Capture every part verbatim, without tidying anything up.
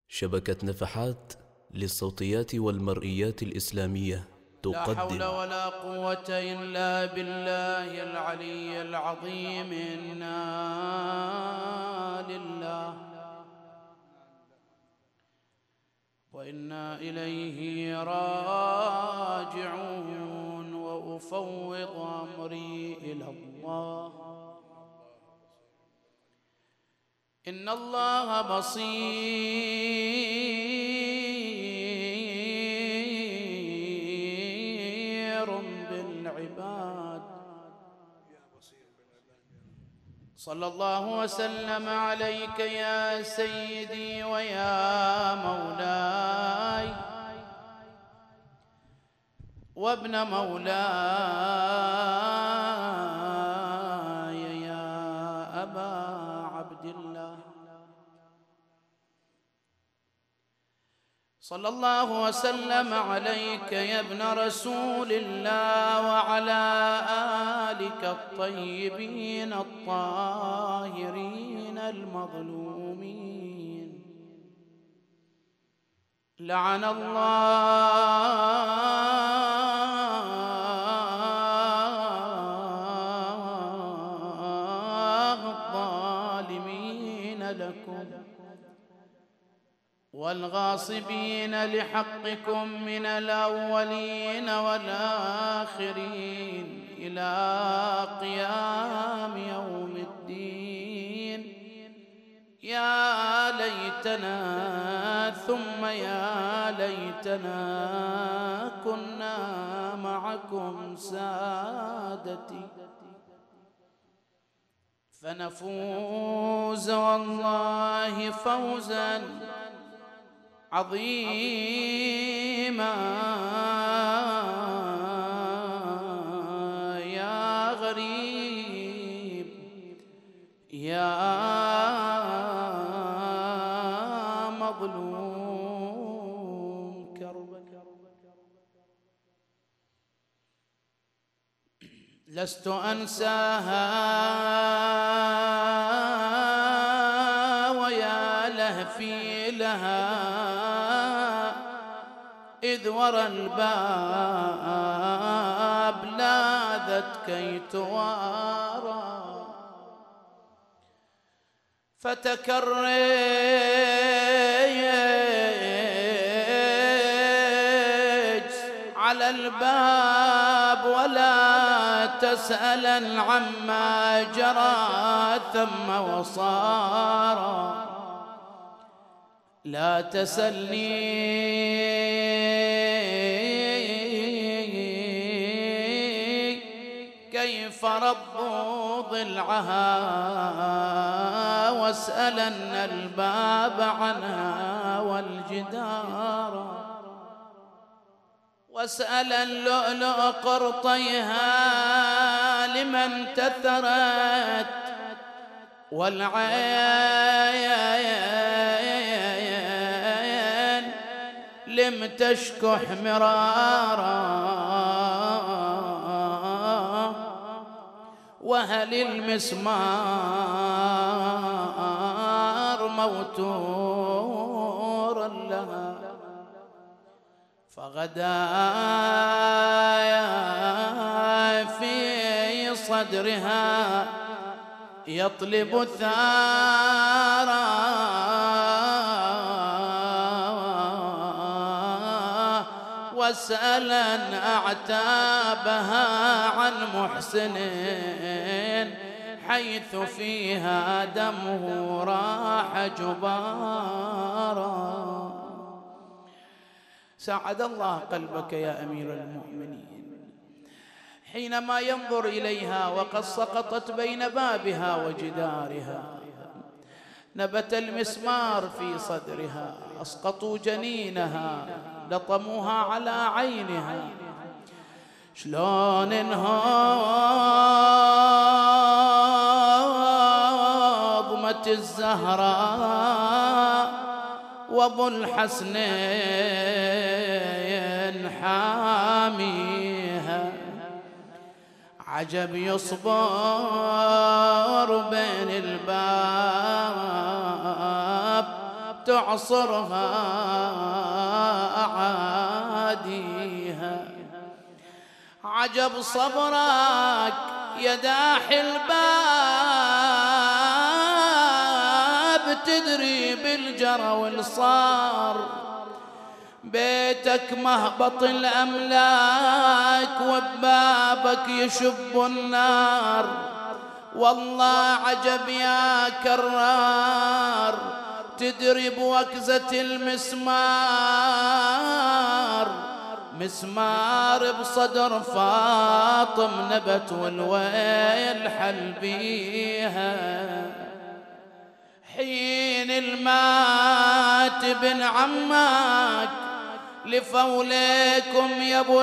شبكة نفحات للصوتيات والمرئيات الإسلامية تقدم. لا حول ولا قوة إلا بالله العلي العظيم. إنا لله وإنا إليه راجعون، وأفوض أمري إلى الله. إن الله بصير بالعباد. صلى الله وسلم عليك يا سيدي ويا مولاي وابن مولاي يا أبا عبد الله. صلى الله وسلم عليك يا ابن رسول الله وعلى آلك الطيبين الطاهرين المظلومين. لعن الله الظالمين لكم والغاصبين لحقكم من الأولين والآخرين إلى قيام يوم الدين. يا ليتنا ثم يا ليتنا كنا معكم سادتي فنفوز والله فوزا عظيما. يا غريب يا مظلوم كربك، لست أنساها ويا لهفي لها إذ ورى الباب لاذت كي توارى. فتكرج على الباب ولا تسألا عما جرى ثم وصار. لا تسلني كيف ربوا ضلعها واسألن الباب عنها والجدار. واسأل اللؤلؤ قرطيها لمن تثرت والعين لم تشكح مرارا. وهل المسمار موتورا لها فغدا في صدرها يطلب الثارى. واسألن أعتابها عن محسن حيث فيها دمه راح جبارا. ساعد الله قلبك يا أمير المؤمنين حينما ينظر إليها وقد سقطت بين بابها وجدارها. نبت المسمار في صدرها، أسقطوا جنينها، لطموها على عينها. شلون انهضمت الزهراء وابو الحسنين حاميها. عجب يصبر بين الباب تعصرها أعاديها. عجب صبرك يا داحي الباب، تدري بالجرى والصار بيتك مهبط الأملاك وببابك يشب النار. والله عجب يا كرار، تدري بوكزة المسمار، مسمار بصدر فاطم نبت والويل حل بيها. حين المات بن عمك لفوليكم يا ابو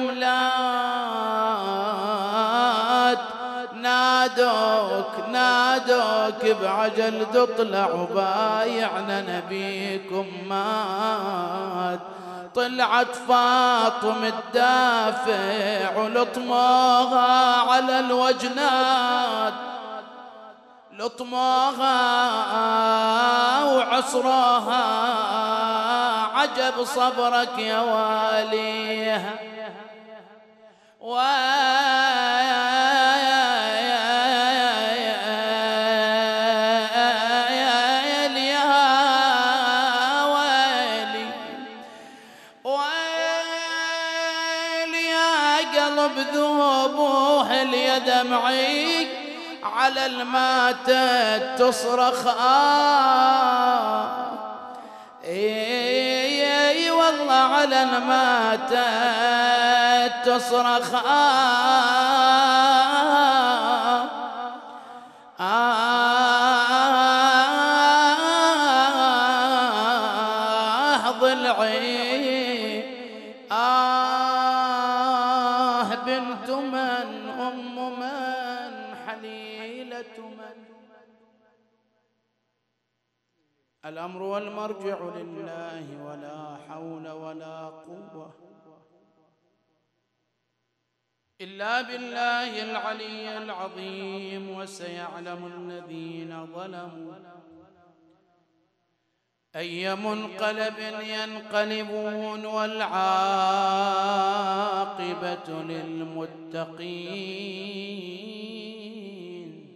الحملات، نادوك نادوك بعجل تطلع وبايعنا نبيكم مات. طلعت فاطم الدافع ولطموها على الوجنات، لطموها وعصروها. عجب صبرك يا واليها، بذوبوه اليدمعي على الماتت تصرخ آه. اي والله على الماتت تصرخ آه. آه ضلعي آه بنت من أم من حليلة من. الأمر والمرجع لله ولا حول ولا قوة إلا بالله العلي العظيم. وسيعلم الذين ظلموا أي منقلب ينقلبون، والعاقبة للمتقين.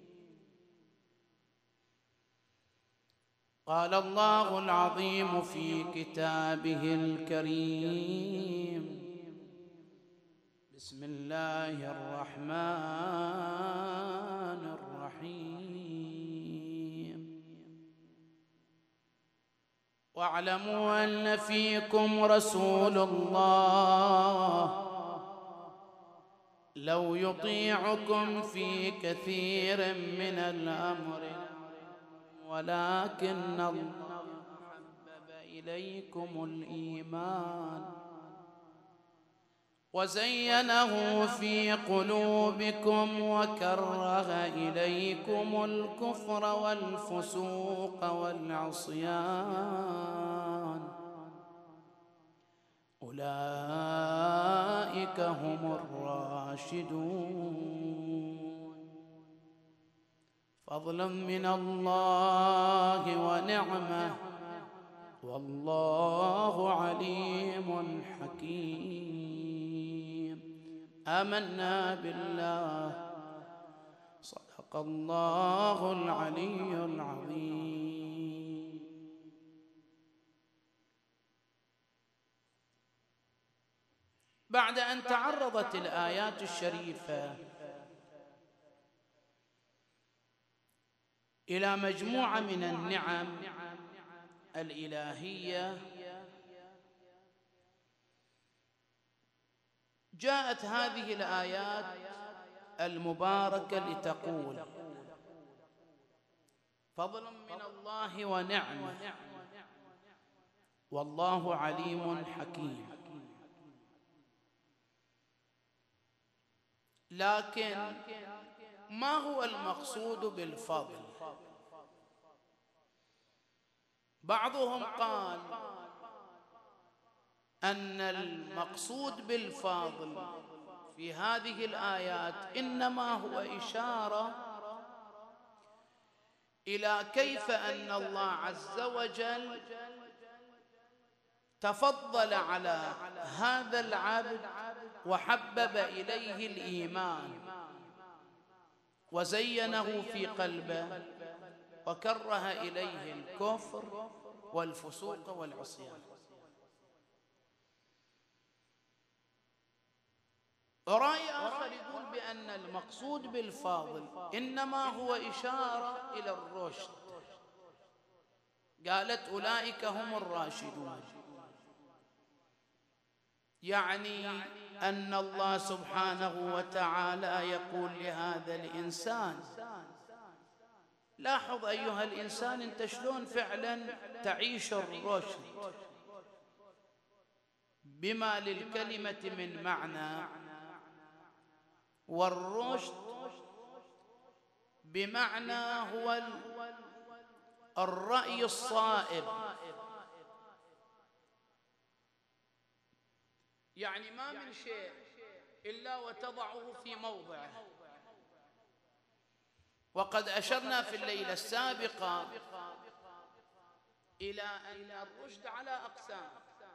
قال الله العظيم في كتابه الكريم: بسم الله الرحمن الرحيم. واعلموا أن فيكم رسول الله لو يطيعكم في كثير من الأمر ولكن الله حبب إليكم الإيمان وزينه في قلوبكم وكره إليكم الكفر والفسوق والعصيان، أولئك هم الراشدون، فضلا من الله ونعمة، والله عليم حكيم. آمنا بالله، صدق الله العلي العظيم. بعد أن تعرضت الآيات الشريفة إلى مجموعة من النعم الإلهية، جاءت هذه الآيات المباركة لتقول: فضلا من الله ونعمة، والله عليم حكيم. لكن ما هو المقصود بالفضل؟ بعضهم قال أن المقصود بالفاضل في هذه الآيات إنما هو إشارة إلى كيف أن الله عز وجل تفضل على هذا العبد وحبب إليه الإيمان وزينه في قلبه وكره إليه الكفر والفسوق والعصيان. رأي آخر يقول بأن المقصود بالفاضل إنما هو إشارة إلى الرشد. قالت أولئك هم الراشدون، يعني أن الله سبحانه وتعالى يقول لهذا الإنسان لاحظ أيها الإنسان أنت شلون فعلا تعيش الرشد بما للكلمة من معنى، والرشد بمعنى هو الرأي الصائب، يعني ما من شيء إلا وتضعه في موضعه. وقد أشرنا في الليلة السابقة إلى أن الرشد على أقسام.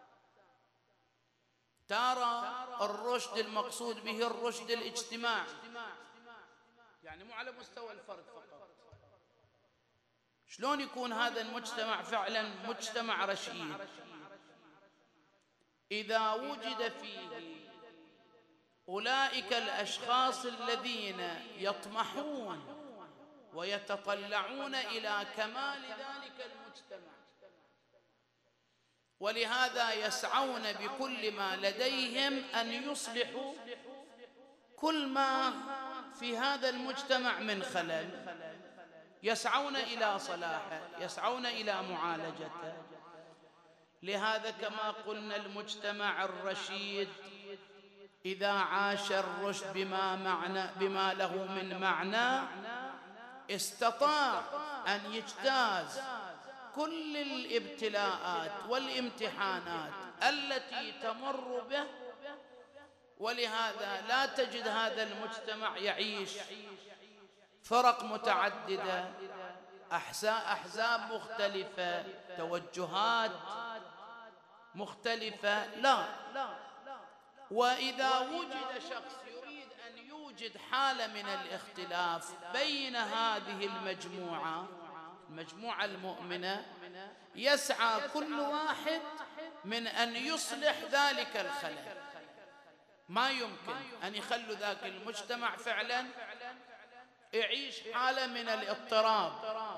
ترى الرشد المقصود به الرشد الاجتماعي، يعني مو على مستوى الفرد فقط. شلون يكون هذا المجتمع فعلا مجتمع رشيد؟ إذا وجد فيه أولئك الأشخاص الذين يطمحون ويتطلعون إلى كمال ذلك المجتمع، ولهذا يسعون بكل ما لديهم أن يصلحوا كل ما في هذا المجتمع من خلل، يسعون إلى صلاحه، يسعون إلى معالجته. لهذا كما قلنا المجتمع الرشيد إذا عاش الرشد بما معنى بما له من معنى استطاع أن يجتاز كل الابتلاءات والامتحانات التي تمر به. ولهذا لا تجد هذا المجتمع يعيش فرق متعددة، أحزاب مختلفة، توجهات مختلفة، لا. وإذا وجد شخص يريد أن يوجد حالة من الاختلاف بين هذه المجموعة المجموعة المؤمنة، يسعى كل واحد من أن يصلح ذلك الخلل. ما يمكن أن يخلوا ذاك المجتمع فعلا يعيش حالة من الاضطراب.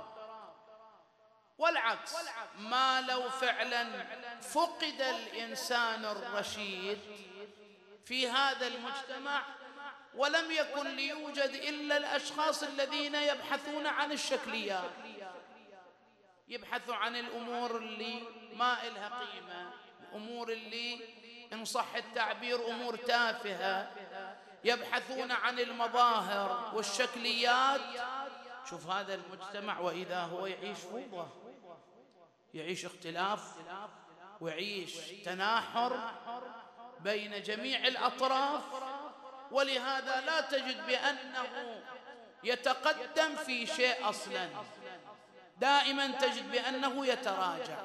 والعكس، ما لو فعلا فقد الإنسان الرشيد في هذا المجتمع ولم يكن ليوجد إلا الأشخاص الذين يبحثون عن الشكليات، يبحثوا عن الأمور اللي ما إلها قيمة، الأمور اللي إن صح التعبير أمور تافهة، يبحثون عن المظاهر والشكليات. شوف هذا المجتمع وإذا هو يعيش فوضى، يعيش اختلاف ويعيش تناحر بين جميع الأطراف. ولهذا لا تجد بأنه يتقدم في شيء أصلا، دائما تجد بأنه يتراجع.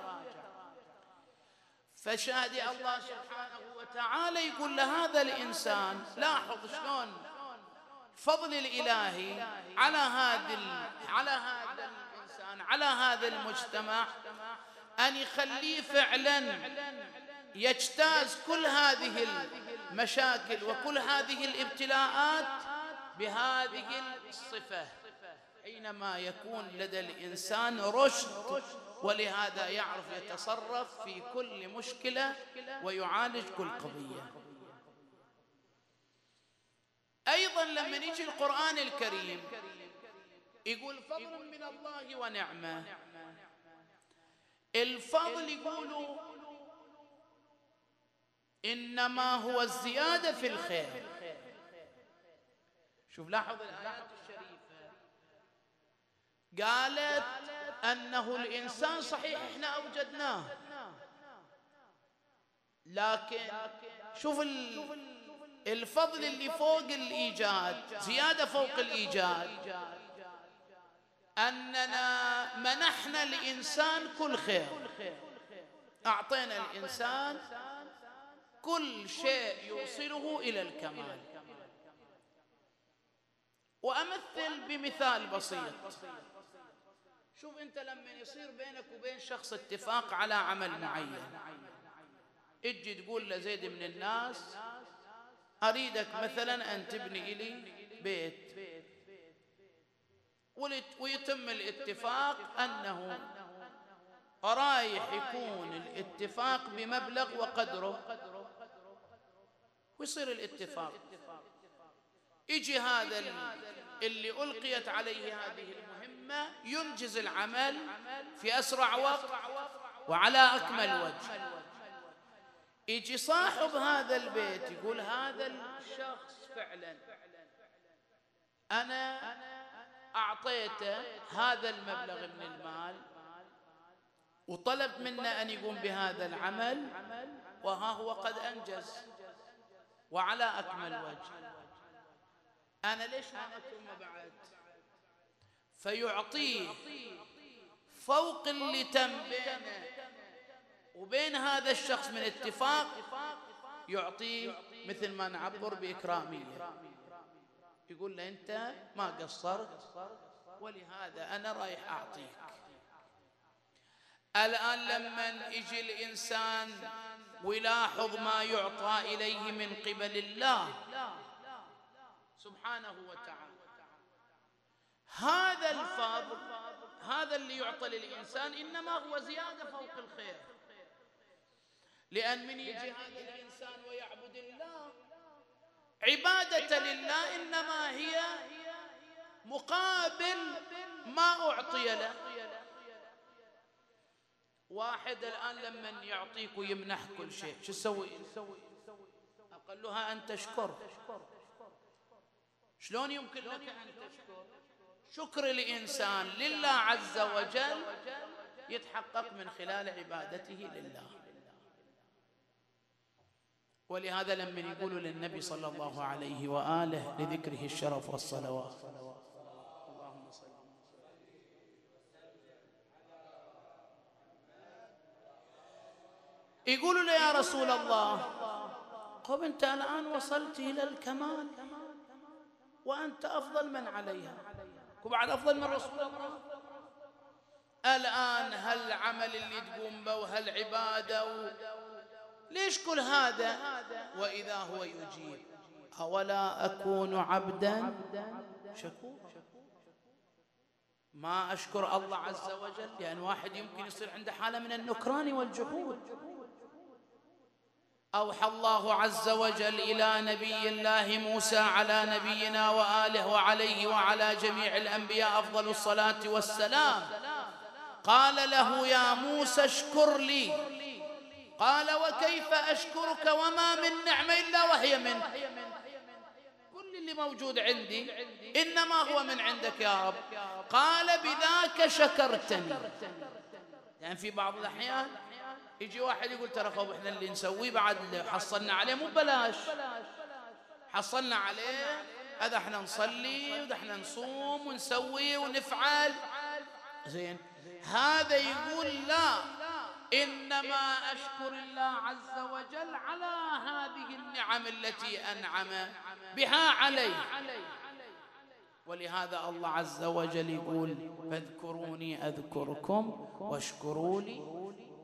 فشاهد الله سبحانه وتعالى يقول لهذا الإنسان لاحظ شلون فضل الإلهي على هذا على هذا الإنسان على هذا المجتمع، أن يخليه فعلا يجتاز كل هذه المشاكل وكل هذه الابتلاءات بهذه الصفة حينما يكون لدى الإنسان رشد. ولهذا يعرف يتصرف في كل مشكلة ويعالج كل قضية. أيضا لما يجي القرآن الكريم يقول فضل من الله ونعمة، الفضل يقولوا إنما هو الزيادة في الخير. شوف لاحظ الآيات الشريفة، قالت أنه الإنسان صحيح إحنا أوجدناه، لكن شوف الفضل اللي فوق الإيجاد، زيادة فوق الإيجاد، أننا منحنا الإنسان كل خير، أعطينا الإنسان كل شيء يوصله إلى الكمال. وأمثل بمثال بسيط. شوف أنت لما يصير بينك وبين شخص اتفاق على عمل معين، اجي تقول لزيد من الناس أريدك مثلا أن تبني لي بيت، ويتم الاتفاق أنه رايح يكون الاتفاق بمبلغ وقدره، ويصير الاتفاق، يجي هذا اللي ألقيت عليه هذه المهمة ينجز العمل في أسرع وقت وعلى أكمل وجه. يجي صاحب هذا البيت يقول هذا الشخص فعلا أنا أعطيته هذا المبلغ من المال وطلب منه أن يقوم بهذا العمل، وها هو قد أنجز وعلى أكمل وجه، أنا ليش ما أتم بعد؟ فيعطيه فوق اللي تم بينه وبين هذا الشخص من اتفاق، يعطيه مثل ما نعبر بإكرامية، يقول له أنت ما قصرت ولهذا أنا رايح أعطيك. الآن لما يجي الإنسان ويلاحظ ما يعطى إليه من قبل الله سبحانه وتعالى، هذا الفضل، هذا اللي يعطى للإنسان إنما هو زيادة فوق الخير، لأن من يجي هذا الإنسان ويعبد الله عبادة لله إنما هي مقابل ما أعطي له. واحد الآن لما يعطيك ويمنح كل شيء شو تسوي؟ أقلها أن تشكر. شلون يمكن لك أن تشكر؟ شكر الإنسان لله عز وجل يتحقق من خلال عبادته لله. ولهذا لما يقولوا للنبي صلى الله عليه وآله لذكره الشرف والصلوات اللهم صل يقولوا له يا رسول الله قم أنت الآن وصلت إلى الكمال وأنت أفضل من عليها وبعد أفضل من رسول الله، الآن هالعمل اللي تقوم به وهالعبادة و... ليش كل هذا؟ وإذا هو يجيب أولا أكون عبدا شكورا، ما أشكر الله عز وجل، لأن واحد يمكن يصير عنده حالة من النكران والجحود. أوحى الله عز وجل إلى نبي الله موسى على نبينا وآله وعليه وعلى جميع الأنبياء أفضل الصلاة والسلام، قال له يا موسى اشكر لي، قال وكيف أشكرك وما من نعمة إلا وهي منك، كل اللي موجود عندي إنما هو من عندك يا رب، قال بذاك شكرتني. يعني في بعض الأحيان يجي واحد يقول ترى خب احنا اللي نسويه بعد حصلنا عليه مو بلاش، حصلنا عليه هذا احنا نصلي وده احنا نصوم ونسوي ونفعل زين. هذا يقول لا، إنما أشكر الله عز وجل على هذه النعم التي أنعم بها علي. ولهذا الله عز وجل يقول فاذكروني أذكركم واشكروا لي.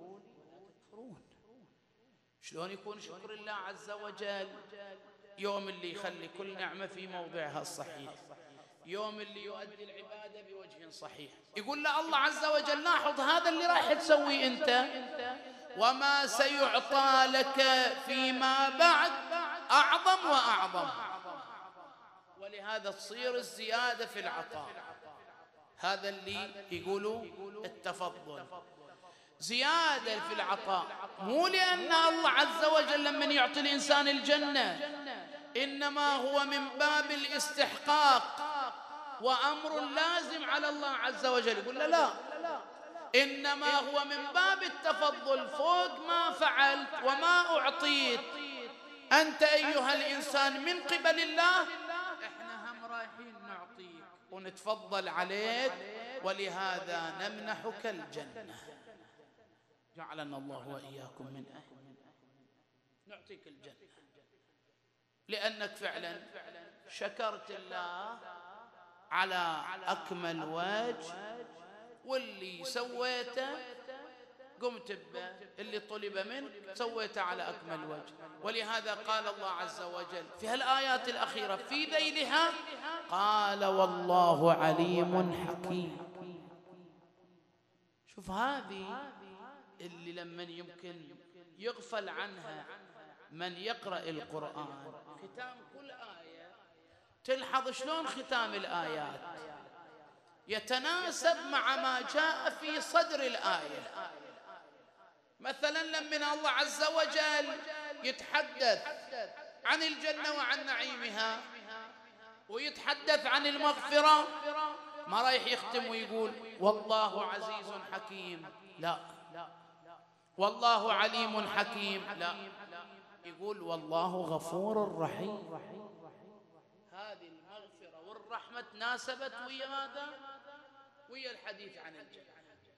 شلون يكون شكر الله عز وجل؟ يوم اللي يخلي كل نعمة في موضعها الصحيح، يوم اللي يؤدي العبادة بوجه صحيح. يقول له الله عز وجل لاحظ هذا اللي راح تسوي أنت وما سيعطى لك فيما بعد أعظم وأعظم. ولهذا تصير الزيادة في العطاء، هذا اللي يقولوا التفضل، زيادة في العطاء، مو لأن الله عز وجل لمن يعطي الإنسان الجنة إنما هو من باب الاستحقاق وأمر لازم على الله عز وجل، يقول لا لا، إنما هو من باب التفضل فوق ما فعلت وما أعطيت أنت أيها الإنسان من قبل الله، إحنا هم رايحين نعطيك ونتفضل عليك ولهذا نمنحك الجنة. جعلنا الله وإياكم من أهل، نعطيك الجنة لأنك فعلا شكرت الله على أكمل وجه، واللي سويته قمت به اللي طلب منك سويته على أكمل وجه. ولهذا قال الله عز وجل في هالآيات الأخيرة في ذيلها قال والله عليم حكيم. شوف هذه اللي لما يمكن يغفل عنها من يقرأ القرآن، ختام كل آية تلحظ شلون ختام الآيات يتناسب مع ما جاء في صدر الآية. مثلا لما الله عز وجل يتحدث عن الجنة وعن نعيمها ويتحدث عن المغفرة، ما رايح يختم ويقول والله عزيز حكيم، لا، والله عليم حكيم، لا، يقول والله غفور رحيم. هذه المغفرة والرحمة تناسبت ويا ماذا؟ ويا الحديث عن الجنة.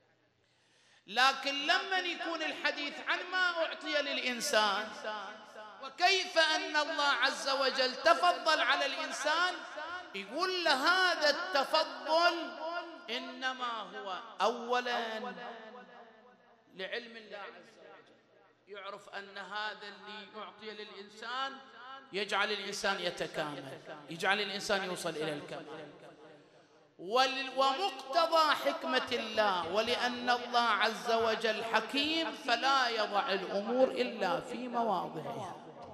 لكن لما يكون الحديث عن ما أعطي للإنسان وكيف أن الله عز وجل تفضل على الإنسان، يقول له هذا التفضل إنما هو أولا لعلم الله عز وجل، يعرف أن هذا اللي يعطي للإنسان يجعل الإنسان يتكامل، يجعل الإنسان يوصل إلى الكمال. ومقتضى حكمة الله ولأن الله عز وجل حكيم فلا يضع الأمور إلا في مواضعها.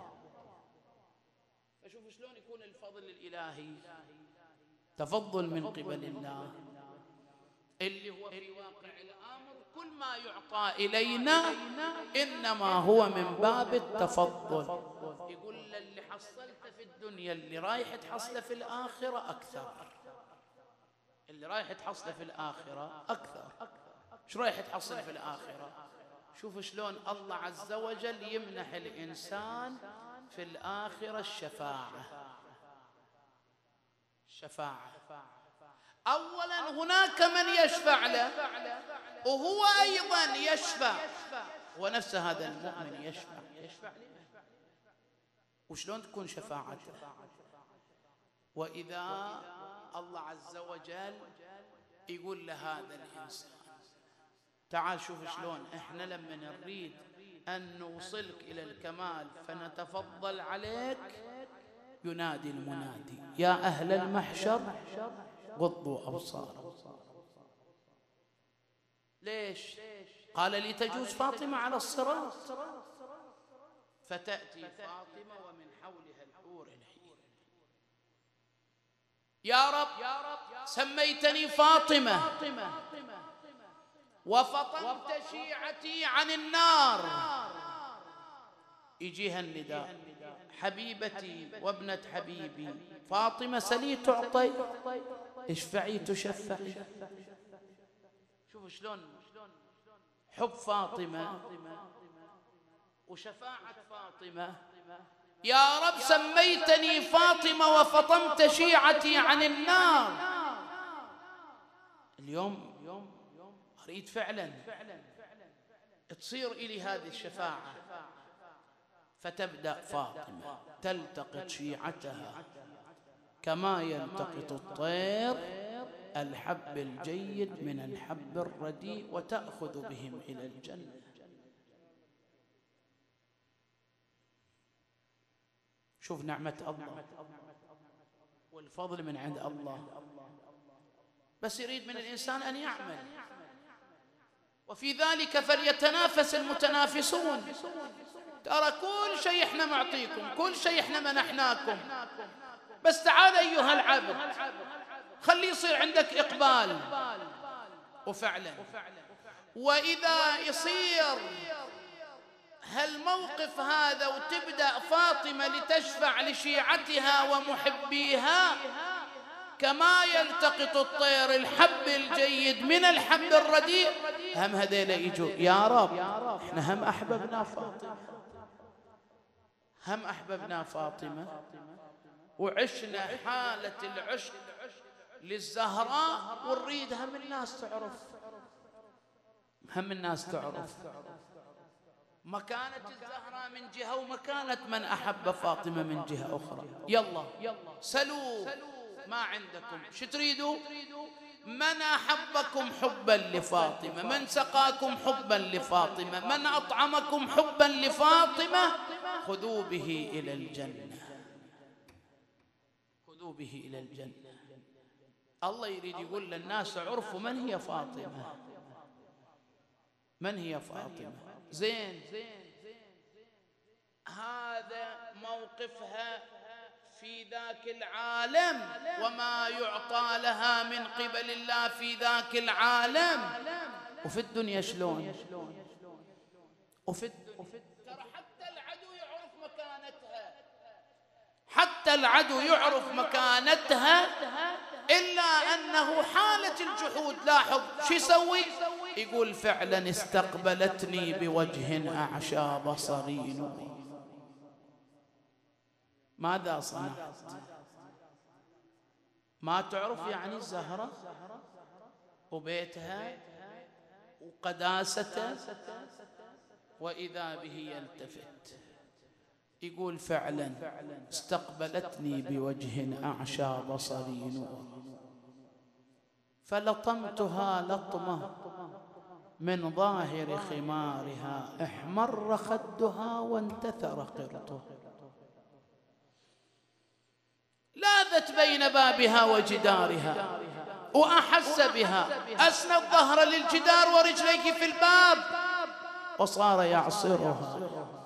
فشوف شلون يكون الفضل الإلهي تفضل من قبل الله اللي هو في واقع الأمر كل ما يعطى إلينا إنما هو من باب التفضل. يقول اللي حصلت في الدنيا اللي رايح تحصله في الآخرة أكثر، اللي رايح تحصله في الآخرة أكثر. شو رايح تحصل في الآخرة؟ شوف شلون الله عز وجل يمنح الإنسان في الآخرة الشفاعة. الشفاعة أولا هناك من يشفع له وهو أيضا يشفع، ونفس هذا المؤمن يشفع يشفع له. وشلون تكون شفاعته؟ وإذا الله عز وجل يقول لهذا الإنسان تعال شوف شلون إحنا لما نريد أن نوصلك إلى الكمال فنتفضل عليك، ينادي المنادي يا أهل المحشر غضوا أبصاركم. ليش؟ قال لي تجوز فاطمة على الصراط، فتأتي فاطمة ومن حولها الحور العين. يا رب سميتني فاطمة وفطمت شيعتي عن النار، يجيها النداء حبيبتي وابنة حبيبي فاطمة سلي تعطي، اشفعي تشفعي. شوفوا شلون حب فاطمة وشفاعة فاطمة. يا رب سميتني فاطمة وفطمت شيعتي عن النار. اليوم أريد فعلا تصير إلي هذه الشفاعة، فتبدأ فاطمة تلتقط شيعتها كما يلتقط الطير الحب الجيد من الحب الرديء وتأخذ بهم إلى الجنة. شوف نعمة الله والفضل من عند الله، بس يريد من الإنسان أن يعمل، وفي ذلك فليتنافس المتنافسون. ترى كل شيء احنا معطيكم، كل شيء احنا منحناكم، بس تعال أيها العبد خلي يصير عندك إقبال. وفعلا وإذا يصير هالموقف هذا وتبدأ فاطمة لتشفع لشيعتها ومحبيها كما يلتقط الطير الحب الجيد من الحب الرديء، هم هذيل يجوا يا رب احنا هم أحببنا فاطمة، هم أحببنا فاطمة وعشنا حالة العشق للزهراء ونريد هم الناس تعرف، هم الناس تعرف مكانة الزهراء من جهة ومكانة من أحب فاطمة من جهة أخرى. يلا سلوا ما عندكم، شو تريدوا؟ من أحبكم حبا لفاطمة، من سقاكم حبا لفاطمة، من أطعمكم حبا لفاطمة، خذوا به إلى الجنة، خذوا به إلى الجنة. الله يريد يقول للناس عرفوا من هي فاطمة، من هي فاطمة. زين، هذا موقفها في ذاك العالم وما يعطى لها من قبل الله في ذاك العالم. وفي الدنيا شلون؟ وفي ترى حتى العدو يعرف مكانتها، حتى العدو يعرف مكانتها، إلا أنه حالة الجحود. لاحظ شو يسوي؟ يقول فعلا استقبلتني بوجه أعشى بصري نور. ماذا صنعت؟ ما تعرف يعني الزهرة وبيتها وقداسته، وإذا به يلتفت يقول فعلا استقبلتني بوجه أعشى بصري نور، فلطمتها لطمة من ظاهر خمارها، احمر خدها وانتثر قرطها، لاذت بين بابها وجدارها وأحس بها، أسند ظهر للجدار ورجليك في الباب وصار يعصرها.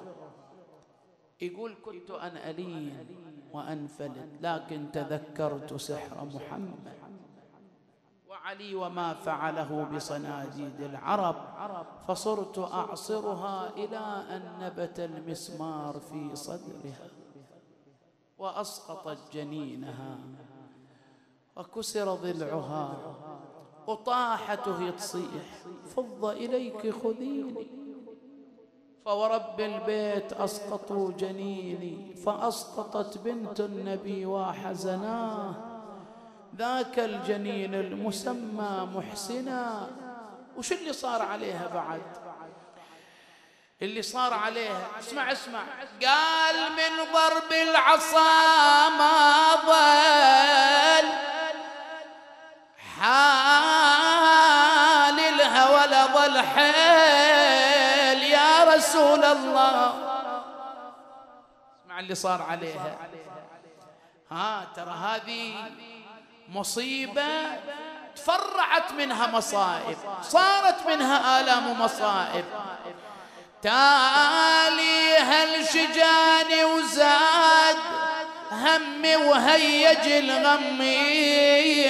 يقول كنت أن ألين وأنفلت، لكن تذكرت سحر محمد وعلي وما فعله بصناديد العرب، فصرت أعصرها إلى أن نبت المسمار في صدرها وأسقطت جنينها وكسر ضلعها وطاحت وهي تصيح فض إليك خذيني، فورب البيت أسقطوا جنيني، فأسقطت بنت النبي وحزناه، ذاك الجنين المسمى محسنا. وش اللي صار عليها بعد؟ اللي صار عليها اسمع اسمع، قال من ضرب العصا ما ضل حال الهوى ولا ضل حيل يا رسول الله. اسمع اللي صار عليها. ها ترى هذه مصيبة تفرعت منها مصائب، صارت منها آلام ومصائب. تاليها الشجان وزاد همي وهيج الغمي،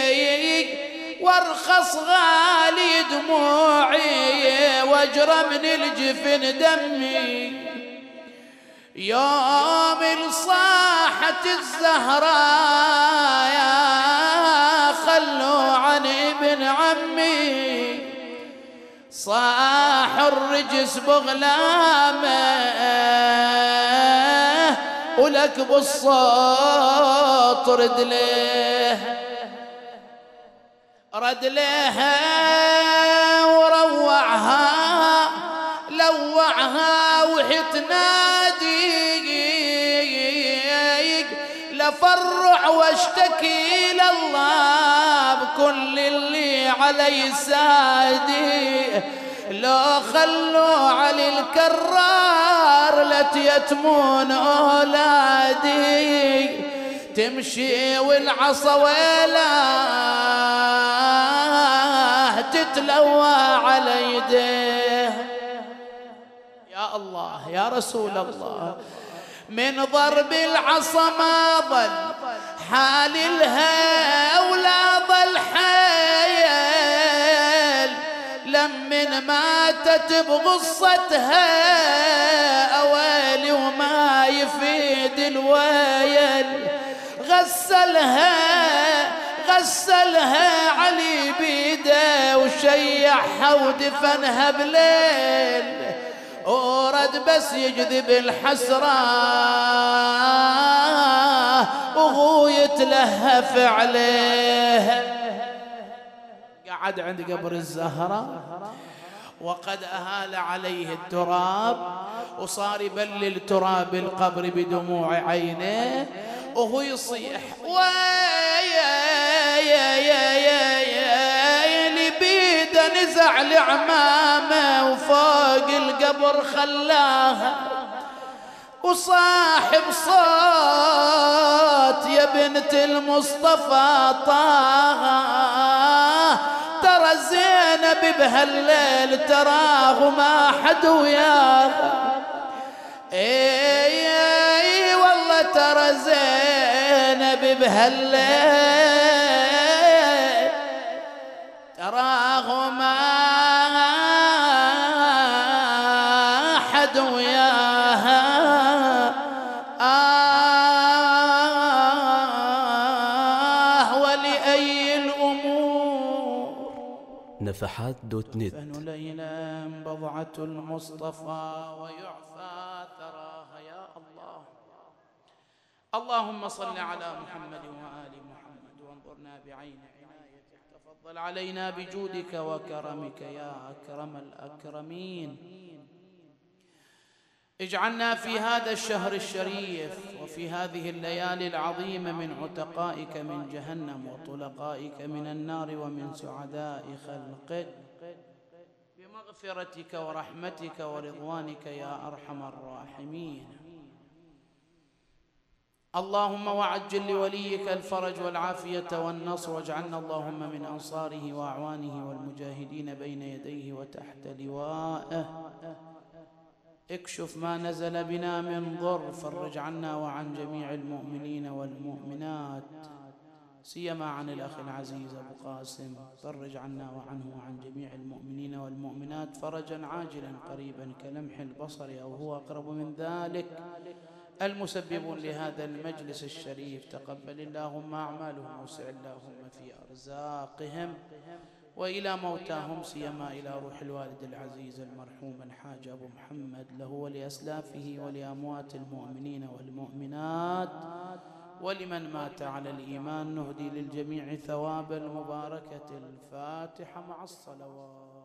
وارخص غالي دموعي واجرى من الجفن دمي. يوم صاحت الزهراء يا خلوا عن ابن عمي، صاح الرجس بغلامه ولك بالصوت رد ليه، رد ليها وروعها لوعها وحت نادي لفرع واشتكي لله بكل اللي علي سادي. لو خلوا علي الكرار لتيتمون أولادي، تمشي والعصا ويلاه تتلوى على يديه. يا الله يا رسول الله، من ضرب العصا ما ظل حال الها ولا ظل حيل، لمن ماتت بغصتها أويلي وما يفيد الويل. غسلها غسلها علي بيده وشيعها ودفنها بليل، ورد بس يجذب الحسرة وهو يتلهف عليه. قعد عند قبر الزهرة وقد أهال عليه التراب، وصار يبلل تراب القبر بدموع عينيه، وهو يصيح ويلي بيده نزع العمامة وفوق القبر خلاها، وصاحب صوت يا بنت المصطفى طه، ترى زينب بهالليل تراه ما حد وياها. اي اي والله ترى زينب بهالليل تراه ما حد وياها. آه ولأي الأمور نفحات دوت نت. فنليلا بضعة المصطفى ويعفى ثراها يا الله. اللهم صل على محمد وآل محمد وانظرنا بعين عنايتك، تفضل علينا بجودك وكرمك يا أكرم الأكرمين. اجعلنا في هذا الشهر الشريف وفي هذه الليالي العظيمة من عتقائك من جهنم وطلقائك من النار ومن سعداء خلقك بمغفرتك ورحمتك ورضوانك يا أرحم الراحمين. اللهم وعجل لوليك الفرج والعافية والنصر، واجعلنا اللهم من أنصاره وأعوانه والمجاهدين بين يديه وتحت لوائه. اكشف ما نزل بنا من ضر، فرج عنا وعن جميع المؤمنين والمؤمنات، سيما عن الأخ العزيز أبو قاسم، فرج عنا وعنه وعن جميع المؤمنين والمؤمنات فرجا عاجلا قريبا كلمح البصر أو هو أقرب من ذلك. المسببون لهذا المجلس الشريف تقبل اللهم أعمالهم، وسع اللهم في أرزاقهم، وإلى موتاهم سيما إلى روح الوالد العزيز المرحوم الحاج أبو محمد، له ولأسلافه ولأموات المؤمنين والمؤمنات ولمن مات على الإيمان. نهدي للجميع ثواب المباركة. الفاتحة مع الصلوات.